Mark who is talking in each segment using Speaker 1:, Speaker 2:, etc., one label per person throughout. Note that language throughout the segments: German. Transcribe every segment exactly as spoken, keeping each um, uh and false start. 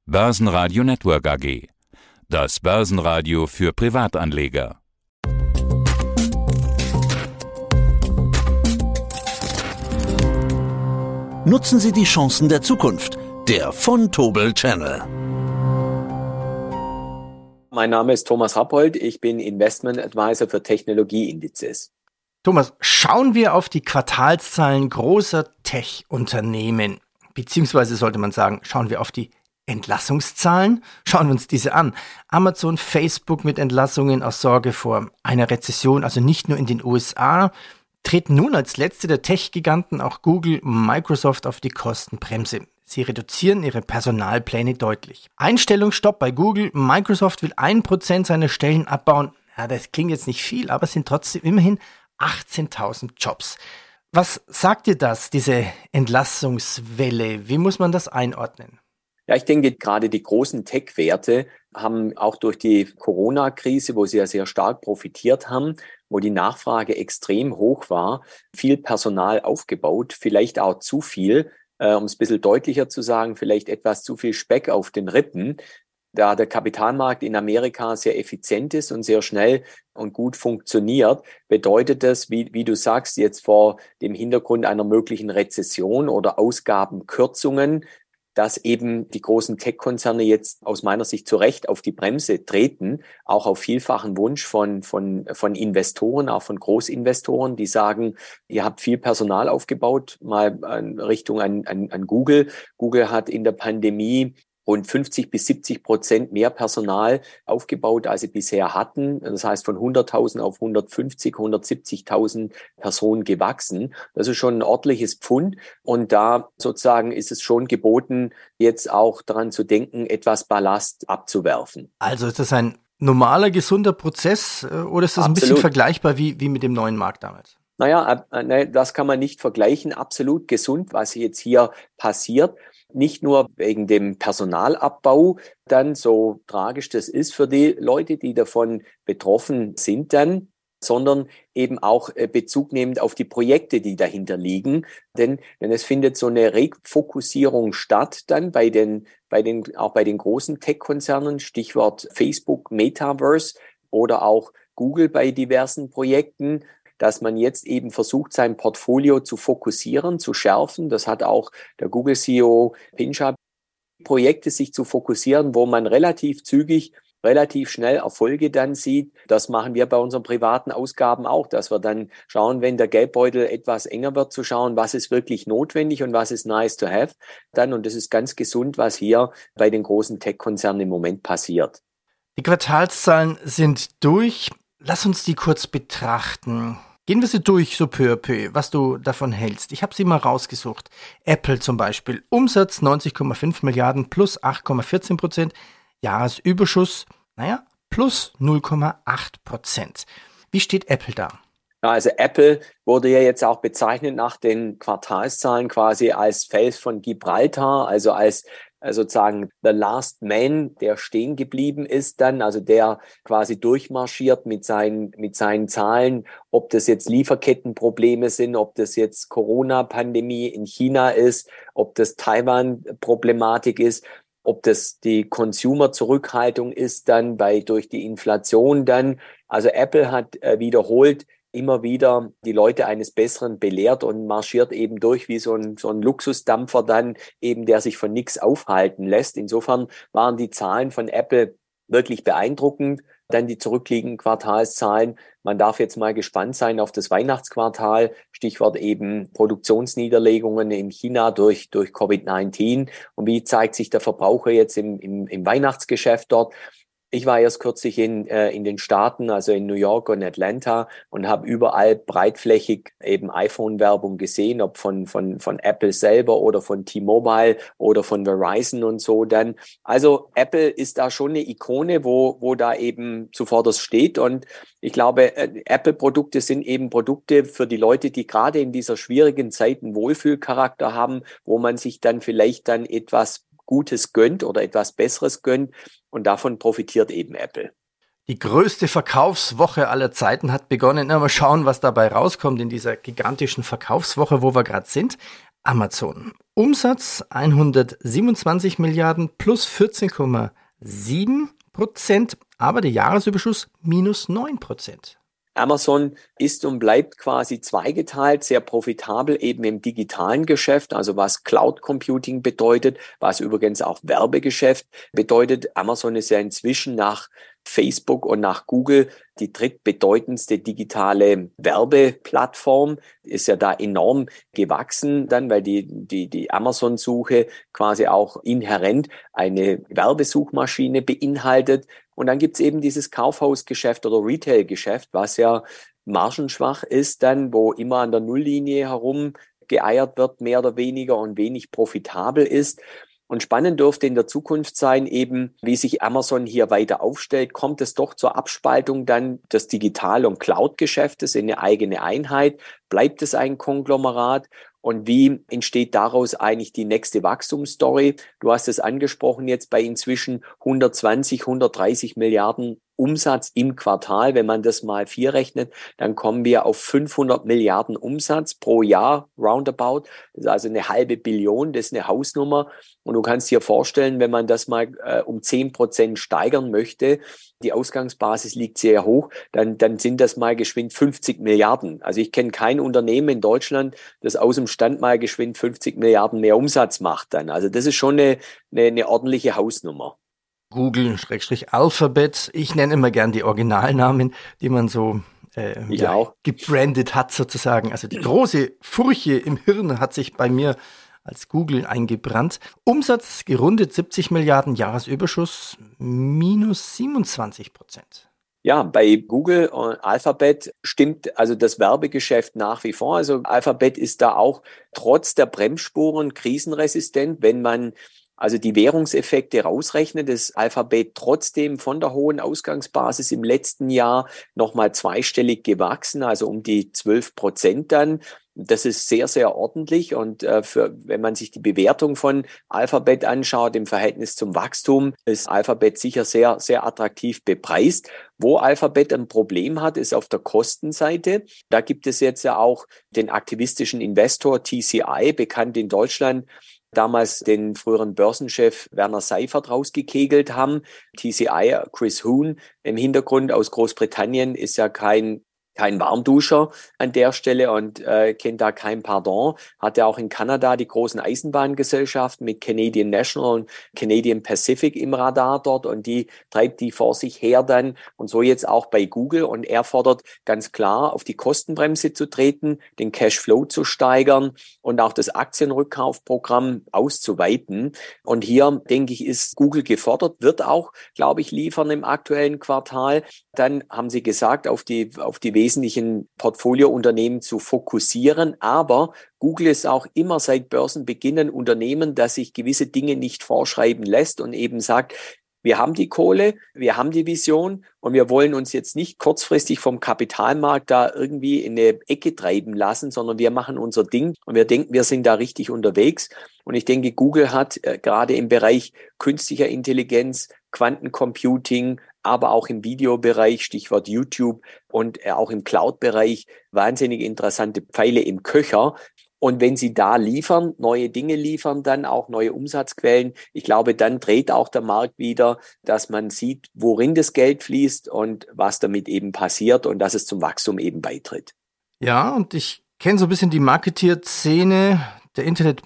Speaker 1: Börsenradio Network A G. Das Börsenradio für Privatanleger.
Speaker 2: Nutzen Sie die Chancen der Zukunft. Der von Tobel Channel.
Speaker 3: Mein Name ist Thomas Rappold. Ich bin Investment Advisor für Technologieindizes.
Speaker 4: Thomas, schauen wir auf die Quartalszahlen großer Tech-Unternehmen. Beziehungsweise sollte man sagen, schauen wir auf die Entlassungszahlen. Schauen wir uns diese an. Amazon, Facebook mit Entlassungen aus Sorge vor einer Rezession, also nicht nur in den U S A, treten nun als letzte der Tech-Giganten auch Google, Microsoft auf die Kostenbremse. Sie reduzieren ihre Personalpläne deutlich. Einstellungsstopp bei Google. Microsoft will ein Prozent seiner Stellen abbauen. Ja, das klingt jetzt nicht viel, aber es sind trotzdem immerhin achtzehntausend Jobs. Was sagt dir das, diese Entlassungswelle? Wie muss man das einordnen?
Speaker 3: Ja, ich denke, gerade die großen Tech-Werte haben auch durch die Corona-Krise, wo sie ja sehr stark profitiert haben, wo die Nachfrage extrem hoch war, viel Personal aufgebaut, vielleicht auch zu viel, äh, um es ein bisschen deutlicher zu sagen, vielleicht etwas zu viel Speck auf den Rippen. Da der Kapitalmarkt in Amerika sehr effizient ist und sehr schnell und gut funktioniert, bedeutet das, wie, wie du sagst, jetzt vor dem Hintergrund einer möglichen Rezession oder Ausgabenkürzungen, dass eben die großen Tech-Konzerne jetzt aus meiner Sicht zu Recht auf die Bremse treten, auch auf vielfachen Wunsch von, von, von Investoren, auch von Großinvestoren, die sagen, ihr habt viel Personal aufgebaut, mal in Richtung an, an, an Google. Google hat in der Pandemie rund fünfzig bis siebzig Prozent mehr Personal aufgebaut, als sie bisher hatten. Das heißt, von hunderttausend auf hundertfünfzig, hundertsiebzigtausend Personen gewachsen. Das ist schon ein ordentliches Pfund. Und da sozusagen ist es schon geboten, jetzt auch daran zu denken, etwas Ballast abzuwerfen.
Speaker 4: Also ist das ein normaler, gesunder Prozess oder ist das Absolut. Ein bisschen vergleichbar wie, wie mit dem neuen Markt damals?
Speaker 3: Naja, das kann man nicht vergleichen. Absolut gesund, was jetzt hier passiert. Nicht nur wegen dem Personalabbau, dann so tragisch das ist für die Leute, die davon betroffen sind dann, sondern eben auch Bezug nehmend auf die Projekte, die dahinter liegen. Denn, denn es findet so eine Refokussierung statt dann bei den, bei den, auch bei den großen Tech-Konzernen, Stichwort Facebook, Metaverse oder auch Google bei diversen Projekten, dass man jetzt eben versucht, sein Portfolio zu fokussieren, zu schärfen. Das hat auch der Google-C E O Pichai, Projekte sich zu fokussieren, wo man relativ zügig, relativ schnell Erfolge dann sieht. Das machen wir bei unseren privaten Ausgaben auch, dass wir dann schauen, wenn der Geldbeutel etwas enger wird, zu schauen, was ist wirklich notwendig und was ist nice to have. Dann, und das ist ganz gesund, was hier bei den großen Tech-Konzernen im Moment passiert.
Speaker 4: Die Quartalszahlen sind durch. Lass uns die kurz betrachten. Gehen wir sie durch, so peu à peu, was du davon hältst. Ich habe sie mal rausgesucht. Apple zum Beispiel. Umsatz neunzig Komma fünf Milliarden plus acht Komma vierzehn Prozent. Jahresüberschuss, naja, plus null Komma acht Prozent. Wie steht Apple da?
Speaker 3: Ja, also Apple wurde ja jetzt auch bezeichnet nach den Quartalszahlen quasi als Fels von Gibraltar, also als sozusagen the last man, der stehen geblieben ist dann, also der quasi durchmarschiert mit seinen, mit seinen Zahlen, ob das jetzt Lieferkettenprobleme sind, ob das jetzt Corona-Pandemie in China ist, ob das Taiwan-Problematik ist, ob das die Consumer-Zurückhaltung ist dann bei, durch die Inflation dann. Also Apple hat äh, wiederholt immer wieder die Leute eines Besseren belehrt und marschiert eben durch wie so ein, so ein Luxusdampfer dann eben, der sich von nichts aufhalten lässt. Insofern waren die Zahlen von Apple wirklich beeindruckend. Dann die zurückliegenden Quartalszahlen. Man darf jetzt mal gespannt sein auf das Weihnachtsquartal. Stichwort eben Produktionsniederlegungen in China durch, durch Covid neunzehn. Und wie zeigt sich der Verbraucher jetzt im, im, im Weihnachtsgeschäft dort? Ich war erst kürzlich in, äh, in den Staaten, also in New York und Atlanta und habe überall breitflächig eben iPhone-Werbung gesehen, ob von, von, von Apple selber oder von T-Mobile oder von Verizon und so dann. Also Apple ist da schon eine Ikone, wo, wo da eben zuvorderst steht und ich glaube, äh, Apple-Produkte sind eben Produkte für die Leute, die gerade in dieser schwierigen Zeit einen Wohlfühlcharakter haben, wo man sich dann vielleicht dann etwas Gutes gönnt oder etwas Besseres gönnt. Und davon profitiert eben Apple.
Speaker 4: Die größte Verkaufswoche aller Zeiten hat begonnen. Na, mal schauen, was dabei rauskommt in dieser gigantischen Verkaufswoche, wo wir gerade sind. Amazon. Umsatz hundertsiebenundzwanzig Milliarden plus vierzehn Komma sieben Prozent, aber der Jahresüberschuss minus neun Prozent.
Speaker 3: Amazon ist und bleibt quasi zweigeteilt, sehr profitabel eben im digitalen Geschäft, also was Cloud Computing bedeutet, was übrigens auch Werbegeschäft bedeutet. Amazon ist ja inzwischen nach Facebook und nach Google die drittbedeutendste digitale Werbeplattform, ist ja da enorm gewachsen dann, weil die, die, die Amazon-Suche quasi auch inhärent eine Werbesuchmaschine beinhaltet. Und dann gibt's eben dieses Kaufhausgeschäft oder Retail-Geschäft, was ja margenschwach ist dann, wo immer an der Nulllinie herum geeiert wird, mehr oder weniger, und wenig profitabel ist. Und spannend dürfte in der Zukunft sein, eben wie sich Amazon hier weiter aufstellt. Kommt es doch zur Abspaltung dann des Digital- und Cloud-Geschäftes in eine eigene Einheit? Bleibt es ein Konglomerat? Und wie entsteht daraus eigentlich die nächste Wachstumsstory? Du hast es angesprochen, jetzt bei inzwischen hundertzwanzig, hundertdreißig Milliarden Umsatz im Quartal. Wenn man das mal vier rechnet, dann kommen wir auf fünfhundert Milliarden Umsatz pro Jahr, roundabout. Das ist also eine halbe Billion, das ist eine Hausnummer. Und du kannst dir vorstellen, wenn man das mal äh, um zehn Prozent steigern möchte, die Ausgangsbasis liegt sehr hoch, dann, dann sind das mal geschwind fünfzig Milliarden. Also ich kenne kein Unternehmen in Deutschland, das aus dem Stand mal geschwind fünfzig Milliarden mehr Umsatz macht dann. Also das ist schon eine, eine, eine ordentliche Hausnummer.
Speaker 4: Google, Alphabet, ich nenne immer gern die Originalnamen, die man so äh, ja, auch. gebrandet hat sozusagen. Also die große Furche im Hirn hat sich bei mir als Google eingebrannt. Umsatz gerundet siebzig Milliarden, Jahresüberschuss minus siebenundzwanzig Prozent.
Speaker 3: Ja, bei Google und Alphabet stimmt also das Werbegeschäft nach wie vor. Also Alphabet ist da auch trotz der Bremsspuren krisenresistent. Wenn man also die Währungseffekte rausrechnet, ist Alphabet trotzdem von der hohen Ausgangsbasis im letzten Jahr nochmal zweistellig gewachsen, also um die zwölf Prozent dann. Das ist sehr, sehr ordentlich, und äh, für, wenn man sich die Bewertung von Alphabet anschaut im Verhältnis zum Wachstum, ist Alphabet sicher sehr, sehr attraktiv bepreist. Wo Alphabet ein Problem hat, ist auf der Kostenseite. Da gibt es jetzt ja auch den aktivistischen Investor T C I, bekannt in Deutschland, damals den früheren Börsenchef Werner Seifert rausgekegelt haben. T C I, Chris Huhn im Hintergrund aus Großbritannien, ist ja kein kein Warmduscher an der Stelle und äh, kennt da kein Pardon. Hat ja auch in Kanada die großen Eisenbahngesellschaften mit Canadian National und Canadian Pacific im Radar dort, und die treibt die vor sich her dann, und so jetzt auch bei Google, und er fordert ganz klar, auf die Kostenbremse zu treten, den Cashflow zu steigern und auch das Aktienrückkaufprogramm auszuweiten. Und hier, denke ich, ist Google gefordert, wird auch, glaube ich, liefern im aktuellen Quartal. Dann haben sie gesagt, auf die auf die wesentlichen Portfoliounternehmen zu fokussieren. Aber Google ist auch immer seit Börsenbeginn ein Unternehmen, das sich gewisse Dinge nicht vorschreiben lässt und eben sagt, wir haben die Kohle, wir haben die Vision, und wir wollen uns jetzt nicht kurzfristig vom Kapitalmarkt da irgendwie in eine Ecke treiben lassen, sondern wir machen unser Ding und wir denken, wir sind da richtig unterwegs. Und ich denke, Google hat äh, gerade im Bereich künstlicher Intelligenz, Quantencomputing, aber auch im Videobereich, Stichwort YouTube, und äh, auch im Cloud-Bereich wahnsinnig interessante Pfeile im Köcher. Und wenn sie da liefern, neue Dinge liefern, dann auch neue Umsatzquellen, ich glaube, dann dreht auch der Markt wieder, dass man sieht, worin das Geld fließt und was damit eben passiert und dass es zum Wachstum eben beitritt.
Speaker 4: Ja, und ich kenne so ein bisschen die Marketier-Szene der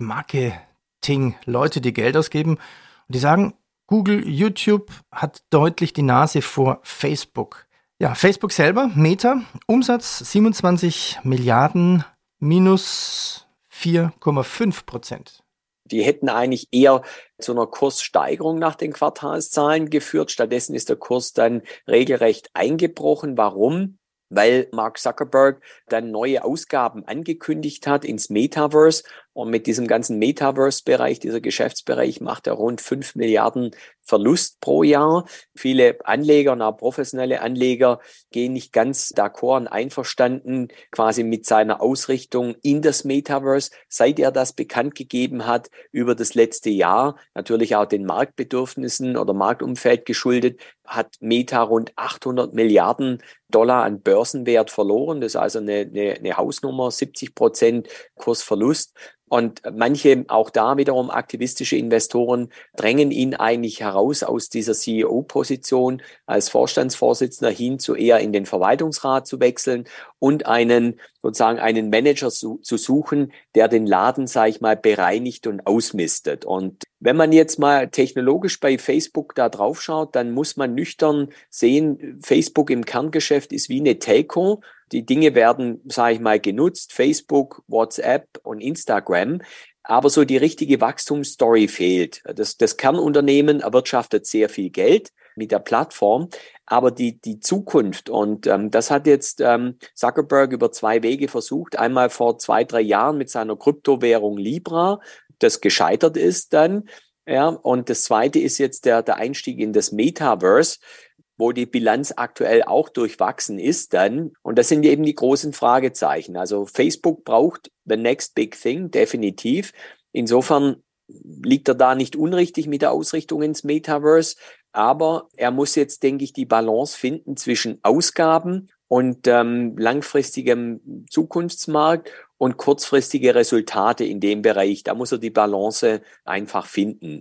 Speaker 4: Internet-Marketing-Leute, die Geld ausgeben, und die sagen, Google, YouTube hat deutlich die Nase vor Facebook. Ja, Facebook selber, Meta, Umsatz siebenundzwanzig Milliarden, minus vier Komma fünf Prozent.
Speaker 3: Die hätten eigentlich eher zu einer Kurssteigerung nach den Quartalszahlen geführt. Stattdessen ist der Kurs dann regelrecht eingebrochen. Warum? Weil Mark Zuckerberg dann neue Ausgaben angekündigt hat ins Metaverse. Und mit diesem ganzen Metaverse-Bereich, dieser Geschäftsbereich, macht er rund fünf Milliarden Verlust pro Jahr. Viele Anleger, na, professionelle Anleger, gehen nicht ganz d'accord und einverstanden quasi mit seiner Ausrichtung in das Metaverse. Seit er das bekannt gegeben hat über das letzte Jahr, natürlich auch den Marktbedürfnissen oder Marktumfeld geschuldet, hat Meta rund achthundert Milliarden Dollar an Börsenwert verloren. Das ist also eine, eine, eine Hausnummer, siebzig Prozent Kursverlust. Und manche, auch da wiederum aktivistische Investoren, drängen ihn eigentlich heraus aus dieser C E O-Position als Vorstandsvorsitzender hin zu eher in den Verwaltungsrat zu wechseln und einen, sozusagen einen Manager zu, zu suchen, der den Laden, sage ich mal, bereinigt und ausmistet. Und wenn man jetzt mal technologisch bei Facebook da drauf schaut, dann muss man nüchtern sehen, Facebook im Kerngeschäft ist wie eine Telco. Die Dinge werden, sage ich mal, genutzt, Facebook, WhatsApp und Instagram. Aber so die richtige Wachstumsstory fehlt. Das, das Kernunternehmen erwirtschaftet sehr viel Geld mit der Plattform, aber die, die Zukunft, und ähm, das hat jetzt ähm, Zuckerberg über zwei Wege versucht. Einmal vor zwei, drei Jahren mit seiner Kryptowährung Libra, das gescheitert ist dann. Ja, und das zweite ist jetzt der, der Einstieg in das Metaverse, wo die Bilanz aktuell auch durchwachsen ist dann. Und das sind eben die großen Fragezeichen. Also Facebook braucht the next big thing, definitiv. Insofern liegt er da nicht unrichtig mit der Ausrichtung ins Metaverse. Aber er muss jetzt, denke ich, die Balance finden zwischen Ausgaben und ähm, langfristigem Zukunftsmarkt und kurzfristige Resultate in dem Bereich. Da muss er die Balance einfach finden.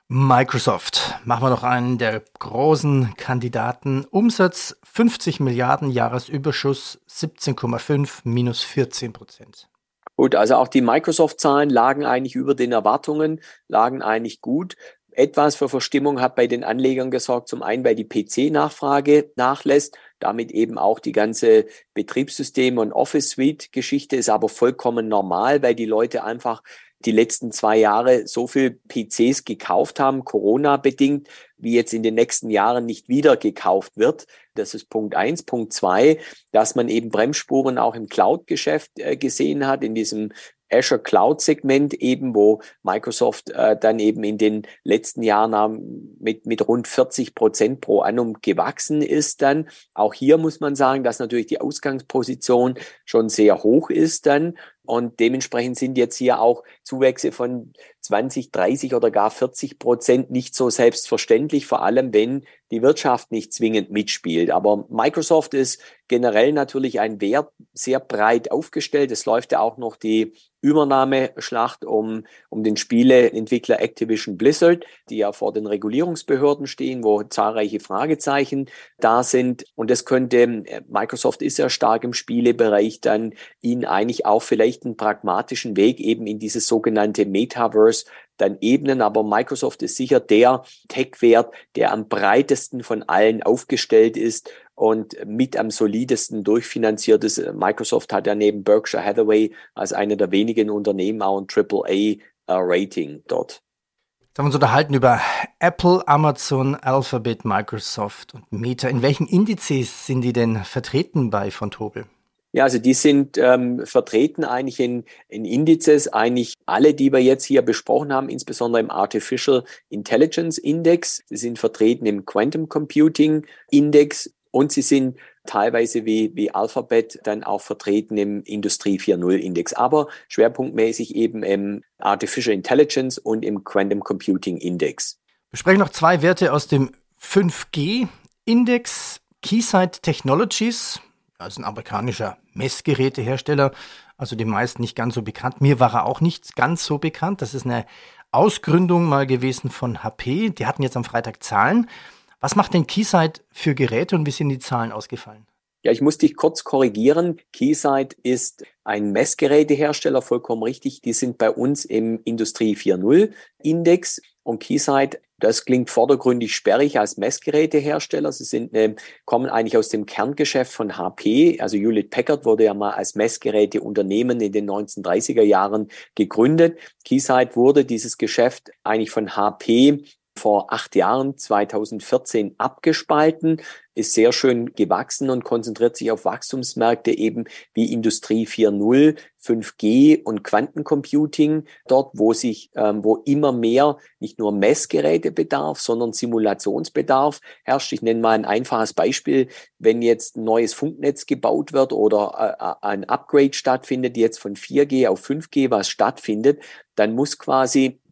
Speaker 4: Microsoft, machen wir noch einen der großen Kandidaten. Umsatz fünfzig Milliarden, Jahresüberschuss siebzehn Komma fünf, minus vierzehn Prozent.
Speaker 3: Gut, also auch die Microsoft-Zahlen lagen eigentlich über den Erwartungen, lagen eigentlich gut. Etwas für Verstimmung hat bei den Anlegern gesorgt, zum einen, weil die P C-Nachfrage nachlässt, damit eben auch die ganze Betriebssystem- und Office-Suite-Geschichte ist aber vollkommen normal, weil die Leute einfach die letzten zwei Jahre so viel P Cs gekauft haben, Corona-bedingt, wie jetzt in den nächsten Jahren nicht wieder gekauft wird. Das ist Punkt eins. Punkt zwei, dass man eben Bremsspuren auch im Cloud-Geschäft äh, gesehen hat, in diesem Azure Cloud-Segment eben, wo Microsoft äh, dann eben in den letzten Jahren mit, mit rund vierzig Prozent pro annum gewachsen ist dann. Auch hier muss man sagen, dass natürlich die Ausgangsposition schon sehr hoch ist dann. Und dementsprechend sind jetzt hier auch Zuwächse von zwanzig, dreißig oder gar vierzig Prozent nicht so selbstverständlich, vor allem wenn die Wirtschaft nicht zwingend mitspielt. Aber Microsoft ist generell natürlich ein Wert sehr breit aufgestellt. Es läuft ja auch noch die Übernahmeschlacht um, um den Spieleentwickler Activision Blizzard, die ja vor den Regulierungsbehörden stehen, wo zahlreiche Fragezeichen da sind. Und das könnte, Microsoft ist ja stark im Spielebereich, dann ihnen eigentlich auch vielleicht einen pragmatischen Weg eben in dieses sogenannte Metaverse dann ebnen. Aber Microsoft ist sicher der Tech-Wert, der am breitesten von allen aufgestellt ist und mit am solidesten durchfinanziert ist. Microsoft hat ja neben Berkshire Hathaway als einer der wenigen Unternehmen auch ein Triple A-Rating dort.
Speaker 4: Jetzt haben wir uns unterhalten über Apple, Amazon, Alphabet, Microsoft und Meta. In welchen Indizes sind die denn vertreten bei Vontobel?
Speaker 3: Ja, also die sind ähm, vertreten eigentlich in, in Indizes, eigentlich alle, die wir jetzt hier besprochen haben, insbesondere im Artificial Intelligence Index. Sie sind vertreten im Quantum Computing Index und sie sind teilweise wie, wie Alphabet dann auch vertreten im Industrie vier Punkt null Index, aber schwerpunktmäßig eben im Artificial Intelligence und im Quantum Computing Index.
Speaker 4: Wir sprechen noch zwei Werte aus dem fünf G Index. Keysight Technologies, also ein amerikanischer Messgerätehersteller, also den meisten nicht ganz so bekannt. Mir war er auch nicht ganz so bekannt. Das ist eine Ausgründung mal gewesen von H P. Die hatten jetzt am Freitag Zahlen. Was macht denn Keysight für Geräte und wie sind die Zahlen ausgefallen?
Speaker 3: Ja, ich muss dich kurz korrigieren. Keysight ist ein Messgerätehersteller, vollkommen richtig. Die sind bei uns im Industrie vier Punkt null Index. Und Keysight, das klingt vordergründig sperrig als Messgerätehersteller. Sie sind, äh, kommen eigentlich aus dem Kerngeschäft von H P. Also Hewlett Packard wurde ja mal als Messgeräteunternehmen in den neunzehnhundertdreißiger Jahren gegründet. Keysight wurde dieses Geschäft eigentlich von H P vor acht Jahren, zweitausendvierzehn, abgespalten, ist sehr schön gewachsen und konzentriert sich auf Wachstumsmärkte eben wie Industrie vier Punkt null, fünf G und Quantencomputing, dort wo sich, ähm, wo immer mehr nicht nur Messgerätebedarf, sondern Simulationsbedarf herrscht. Ich nenne mal ein einfaches Beispiel. Wenn jetzt ein neues Funknetz gebaut wird oder äh, ein Upgrade stattfindet, jetzt von vier G auf fünf G, was stattfindet, dann muss quasi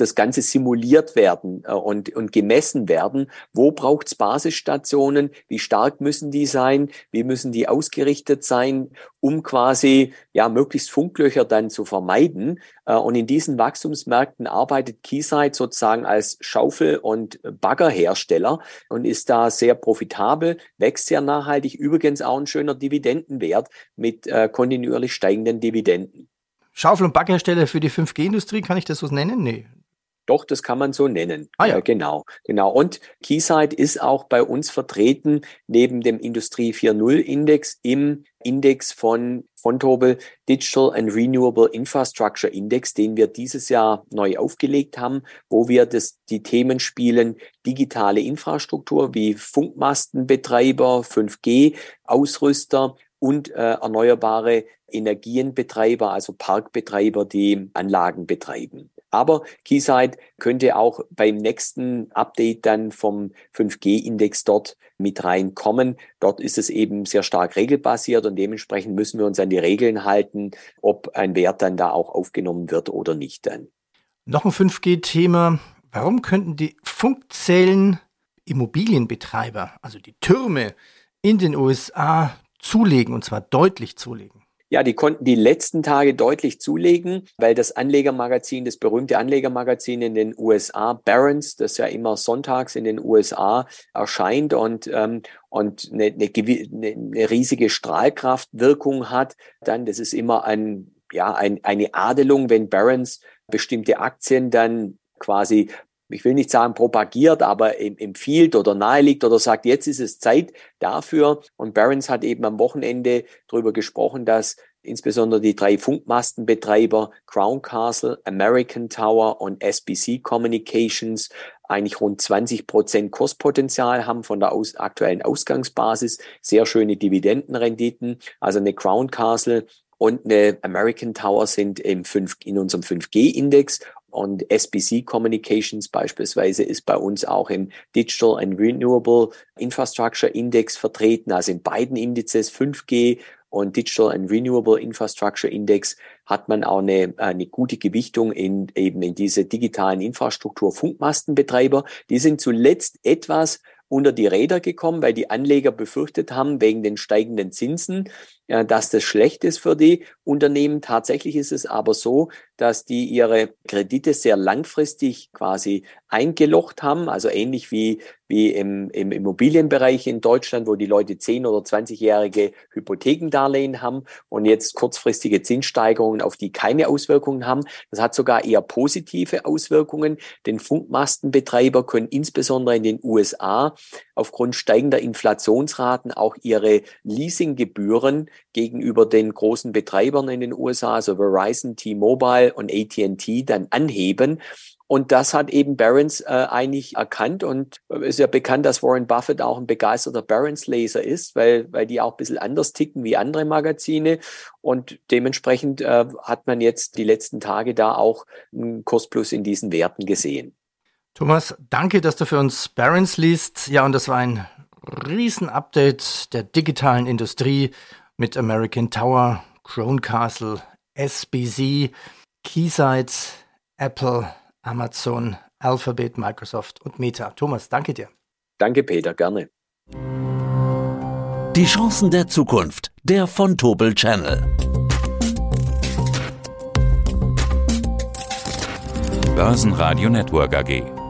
Speaker 3: das Ganze simuliert werden äh, und, und gemessen werden. Wo braucht es Basisstationen? Wie stark müssen die sein? Wie müssen die ausgerichtet sein, um quasi ja möglichst Funklöcher dann zu vermeiden? Äh, und in diesen Wachstumsmärkten arbeitet Keysight sozusagen als Schaufel- und Baggerhersteller und ist da sehr profitabel, wächst sehr nachhaltig, übrigens auch ein schöner Dividendenwert mit äh, kontinuierlich steigenden Dividenden.
Speaker 4: Schaufel- und Baggerhersteller für die fünf G-Industrie, kann ich das so nennen? Nee.
Speaker 3: Doch, das kann man so nennen.
Speaker 4: Ah ja.
Speaker 3: Äh, genau, genau. Und Keysight ist auch bei uns vertreten, neben dem Industrie vier Punkt null Index, im Index von Vontobel Digital and Renewable Infrastructure Index, den wir dieses Jahr neu aufgelegt haben, wo wir das, die Themen spielen, digitale Infrastruktur wie Funkmastenbetreiber, fünf G Ausrüster und äh, erneuerbare Energienbetreiber, also Parkbetreiber, die Anlagen betreiben. Aber Keysight könnte auch beim nächsten Update dann vom fünf G Index dort mit reinkommen. Dort ist es eben sehr stark regelbasiert und dementsprechend müssen wir uns an die Regeln halten, ob ein Wert dann da auch aufgenommen wird oder nicht dann.
Speaker 4: Noch ein fünf G-Thema. Warum könnten die Funkzellen Immobilienbetreiber, also die Türme in den U S A, zulegen, und zwar deutlich zulegen?
Speaker 3: Ja, die konnten die letzten Tage deutlich zulegen, weil das Anlegermagazin, das berühmte Anlegermagazin in den U S A, Barron's, das ja immer sonntags in den U S A erscheint und ähm, und eine, eine, eine riesige Strahlkraftwirkung hat, dann, das ist immer ein ja ein, eine Adelung, wenn Barron's bestimmte Aktien dann quasi, ich will nicht sagen propagiert, aber empfiehlt oder naheliegt oder sagt, jetzt ist es Zeit dafür. Und Barron's hat eben am Wochenende darüber gesprochen, dass insbesondere die drei Funkmastenbetreiber Crown Castle, American Tower und S B C Communications eigentlich rund zwanzig Prozent Kurspotenzial haben von der aus, aktuellen Ausgangsbasis. Sehr schöne Dividendenrenditen. Also eine Crown Castle und eine American Tower sind im fünf, in unserem fünf G Index. Und S B C Communications beispielsweise ist bei uns auch im Digital and Renewable Infrastructure Index vertreten, also in beiden Indizes fünf G und Digital and Renewable Infrastructure Index hat man auch eine, eine gute Gewichtung in eben in diese digitalen Infrastruktur Funkmastenbetreiber. Die sind zuletzt etwas unter die Räder gekommen, weil die Anleger befürchtet haben, wegen den steigenden Zinsen, ja, dass das schlecht ist für die Unternehmen. Tatsächlich ist es aber so, dass die ihre Kredite sehr langfristig quasi eingelocht haben, also ähnlich wie, wie im, im Immobilienbereich in Deutschland, wo die Leute zehn- oder zwanzigjährige Hypothekendarlehen haben und jetzt kurzfristige Zinssteigerungen, auf die keine Auswirkungen haben. Das hat sogar eher positive Auswirkungen, denn Funkmastenbetreiber können insbesondere in den U S A aufgrund steigender Inflationsraten auch ihre Leasinggebühren gegenüber den großen Betreibern in den U S A, also Verizon, T-Mobile und A T and T, dann anheben. Und das hat eben Barron's äh, eigentlich erkannt und es ist ja bekannt, dass Warren Buffett auch ein begeisterter Barron's-Leser ist, weil, weil die auch ein bisschen anders ticken wie andere Magazine und dementsprechend äh, hat man jetzt die letzten Tage da auch einen Kursplus in diesen Werten gesehen.
Speaker 4: Thomas, danke, dass du für uns Barron's liest. Ja, und das war ein Riesen-Update der digitalen Industrie mit American Tower, Crown Castle, S B C, Keysight, Apple, Amazon, Alphabet, Microsoft und Meta. Thomas, danke dir.
Speaker 3: Danke, Peter, gerne.
Speaker 2: Die Chancen der Zukunft, der Vontobel Channel.
Speaker 1: Börsenradio Network A G.